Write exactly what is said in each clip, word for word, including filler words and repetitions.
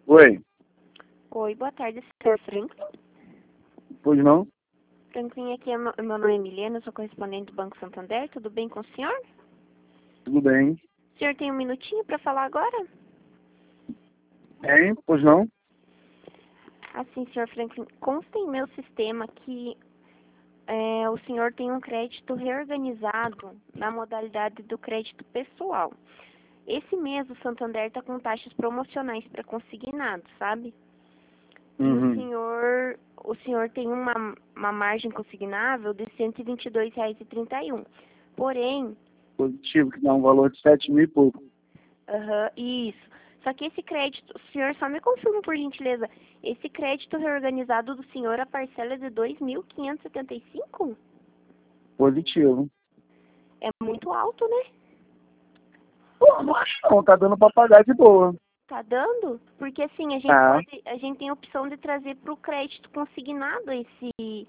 Oi, Oi, boa tarde, senhor Franklin. pois não? Franklin, aqui é meu, meu nome é Milena, eu sou correspondente do Banco Santander. Tudo bem com o senhor? Tudo bem. O senhor tem um minutinho para falar agora? Tem, pois não? Assim, senhor Franklin, consta em meu sistema que é, o senhor tem um crédito reorganizado na modalidade do crédito pessoal. Esse mês o Santander está com taxas promocionais para consignado, sabe? E o Uhum. senhor, o senhor tem uma, uma margem consignável de cento e vinte e dois reais e trinta e um. Porém, Positivo, que dá um valor de sete mil e pouco. aham, isso. Só que esse crédito, o senhor só me confirma por gentileza, esse crédito reorganizado do senhor, a parcela é de dois mil quinhentos e setenta e cinco? Positivo. É muito alto, né? Pô, não acho não, tá dando pra pagar de boa. Tá dando? Porque assim, a gente Ah, pode, a gente tem a opção de trazer para o crédito consignado esse,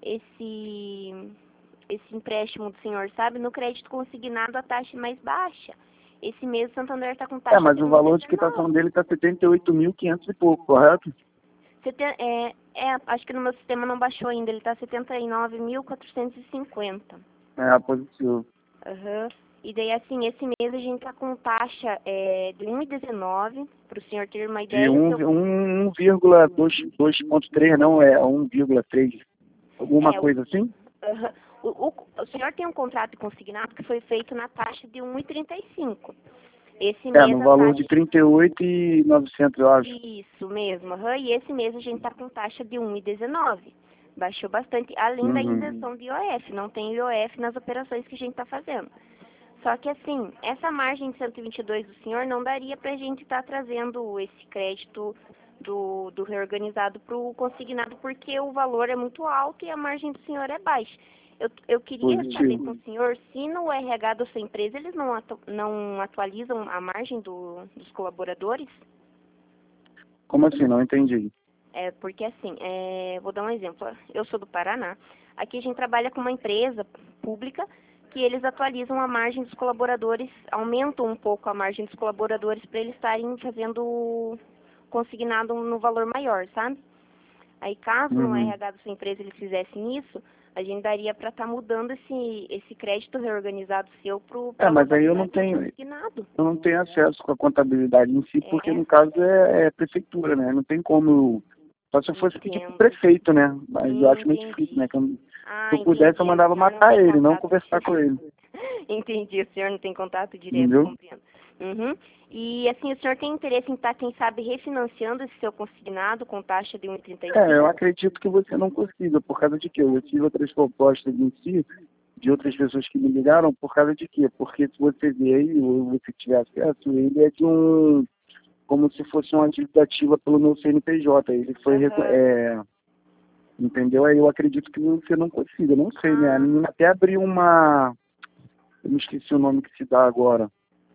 esse, esse empréstimo do senhor, sabe? No crédito consignado a taxa é mais baixa. Esse mês o Santander está com é, taxa mas de o valor de um vírgula quitação dezenove. dele tá setenta e oito mil e quinhentos e pouco, correto? Seten- É, é, acho que no meu sistema não baixou ainda, ele está setenta e nove mil quatrocentos e cinquenta. É, positivo. Aham. E daí, assim, esse mês a gente tá com taxa é, de um vírgula dezenove, para o senhor ter uma De ideia. um, Seu, um, um vírgula dois ponto três, não é um vírgula três. Alguma é, o, coisa assim? aham. o, o, o senhor tem um contrato consignado que foi feito na taxa de um vírgula trinta e cinco. Esse É, mês no a valor de taxa... trinta e oito mil e novecentos, eu acho. Isso mesmo, aham. E esse mês a gente tá com taxa de um vírgula dezenove. Baixou bastante, além da Uhum. isenção de I O F. Não tem I O F nas operações que a gente está fazendo. Só que assim, essa margem de cento e vinte e dois do senhor não daria para a gente estar trazendo esse crédito do, do reorganizado para o consignado, porque o valor é muito alto e a margem do senhor é baixa. Eu, eu queria saber com Positivo. o senhor se no R H da sua empresa eles não, atu, não atualizam a margem do, dos colaboradores. Como assim? Não entendi. É, porque assim, é, vou dar um exemplo. Eu sou do Paraná. Aqui a gente trabalha com uma empresa pública que eles atualizam a margem dos colaboradores, aumentam um pouco a margem dos colaboradores para eles estarem fazendo consignado no valor maior, sabe? Aí caso no Uhum. R H da sua empresa eles fizessem isso, a gente daria para estar mudando esse, esse crédito reorganizado seu É, para a mas aí eu não modalidade do tenho, consignado. eu não tenho acesso com a contabilidade em si, porque É, no caso é, é prefeitura, né? Não tem como. Só se eu fosse pedir pro entendo. prefeito, né? Mas eu acho meio difícil, Entendi. né? Que eu- se Ah, eu pudesse, eu entendi. O mandava senhor não matar tem ele, não contato. conversar com ele. Entendi, o senhor não tem contato direto, Entendeu? compreendo. Uhum. E assim, o senhor tem interesse em estar, quem sabe, refinanciando esse seu consignado com taxa de É, eu um vírgula trinta e cinco? acredito que você não consiga, por causa de quê? Eu tive outras propostas em si, de outras pessoas que me ligaram, por causa de quê? Porque se você ver aí, ou você tiver acesso, ele é de um, como se fosse uma dívida ativa pelo meu C N P J. Ele foi, reco- Aham. é, entendeu? Aí eu acredito que você não consiga, não sei, né? A Ah, menina até abriu uma, eu me esqueci o nome que se dá agora,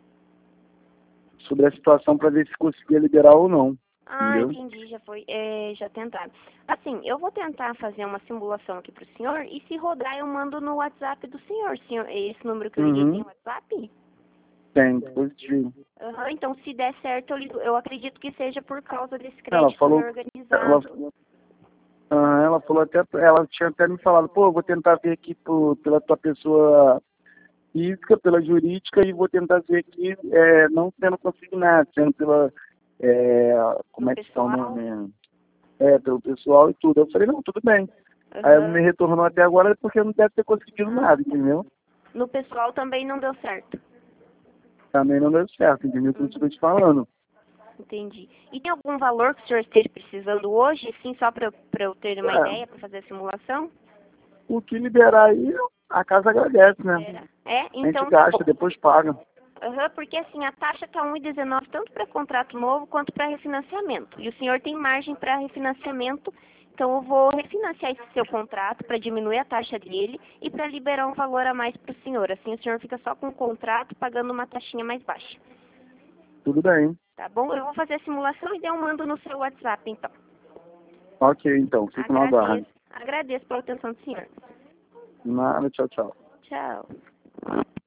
sobre a situação para ver se conseguia liberar ou não, ah, entendeu? entendi, já foi, é, já tentaram. Assim, eu vou tentar fazer uma simulação aqui pro senhor e se rodar eu mando no WhatsApp do senhor. senhor esse número que eu liguei tem Uhum, WhatsApp? tem, positivo. Aham, então se der certo, eu, ligo, eu acredito que seja por causa desse Ela crédito falou, ela, reorganizado. ah, ela falou até, ela tinha até me falado, pô, vou tentar ver aqui por, pela tua pessoa física, pela jurídica, e vou tentar ver aqui, é, não sendo consignado, sendo pela, é, No como é que está o pessoal. nome? É, pelo pessoal e tudo. Eu falei, não, tudo bem. Aí ela me Aham. retornou até agora porque não deve ter conseguido Ah, nada, tá. entendeu? No pessoal também não deu certo. Também não deu certo, entendeu? Por isso que eu tô Uhum. te falando. Entendi. E tem algum valor que o senhor esteja precisando hoje, sim, só para eu, pra eu ter uma É, ideia, para fazer a simulação? o que liberar aí, a casa agradece, né? Libera. É? A gente Então tá gasta, bom. depois paga. Aham, porque assim, a taxa está um vírgula dezenove tanto para contrato novo quanto para refinanciamento. E o senhor tem margem para refinanciamento, então eu vou refinanciar esse seu contrato para diminuir a taxa dele e para liberar um valor a mais para o senhor. Assim o senhor fica só com o contrato pagando uma taxinha mais baixa. Tudo bem. Tá bom? Eu vou fazer a simulação e daí eu mando no seu WhatsApp, então. Ok, então, fico no aguardo. Agradeço. Agradeço pela atenção do senhor. Nada, tchau, tchau. Tchau.